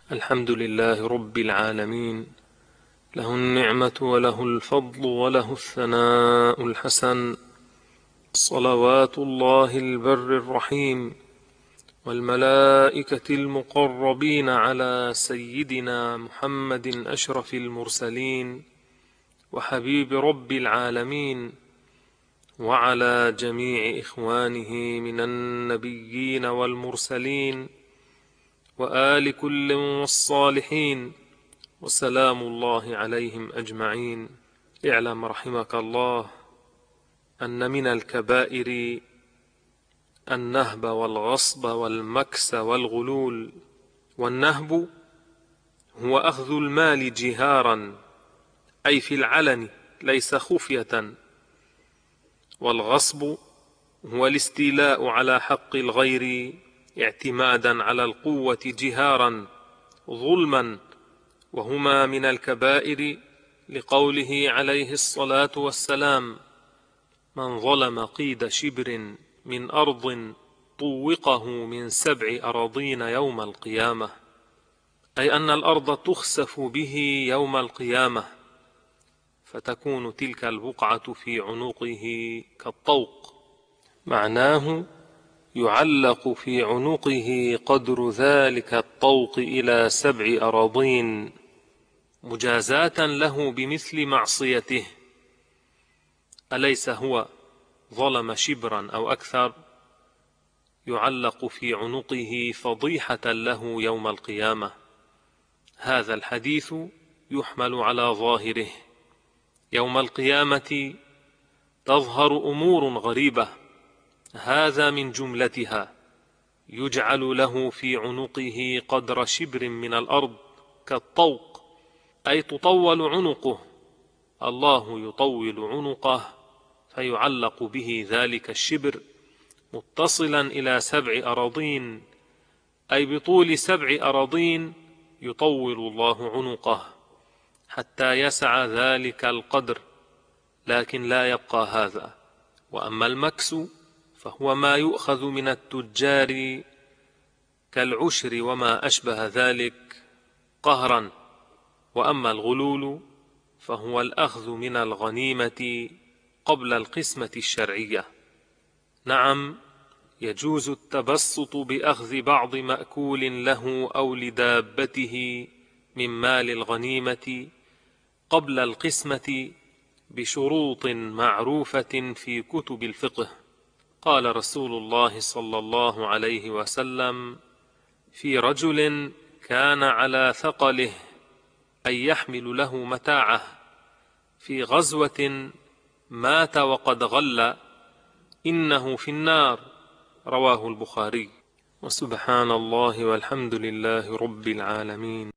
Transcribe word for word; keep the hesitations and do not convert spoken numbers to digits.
الحمد لله رب العالمين، له النعمة وله الفضل وله الثناء الحسن، صلوات الله البر الرحيم والملائكة المقربين على سيدنا محمد أشرف المرسلين وحبيب رب العالمين، وعلى جميع إخوانه من النبيين والمرسلين وآل كل والصالحين، وسلام الله عليهم أجمعين. اعلم رحمك الله أن من الكبائر النهب والغصب والمكس والغلول. والنهب هو أخذ المال جهارا، أي في العلن ليس خفية. والغصب هو الاستيلاء على حق الغير اعتمادا على القوة جهارا ظلما، وهما من الكبائر لقوله عليه الصلاة والسلام: من ظلم قيد شبر من أرض طوقه من سبع أراضين يوم القيامة، أي أن الأرض تخسف به يوم القيامة، فتكون تلك البقعة في عنقه كالطوق، معناه يعلق في عنقه قدر ذلك الطوق إلى سبع أراضين مجازاة له بمثل معصيته. أليس هو ظلم شبرا أو أكثر؟ يعلق في عنقه فضيحة له يوم القيامة. هذا الحديث يحمل على ظاهره. يوم القيامة تظهر أمور غريبة، هذا من جملتها: يجعل له في عنقه قدر شبر من الأرض كالطوق، أي تطول عنقه، الله يطول عنقه فيعلق به ذلك الشبر متصلا إلى سبع أراضين، أي بطول سبع أراضين يطول الله عنقه حتى يسع ذلك القدر، لكن لا يبقى هذا. وأما المكس فهو ما يؤخذ من التجار كالعشر وما أشبه ذلك قهرا. وأما الغلول فهو الأخذ من الغنيمة قبل القسمة الشرعية. نعم، يجوز التبسط بأخذ بعض مأكول له أو لدابته من مال الغنيمة قبل القسمة بشروط معروفة في كتب الفقه. قال رسول الله صلى الله عليه وسلم في رجل كان على ثقله أي يحمل له متاعه في غزوة مات وقد غل، إنه في النار، رواه البخاري. وسبحان الله والحمد لله رب العالمين.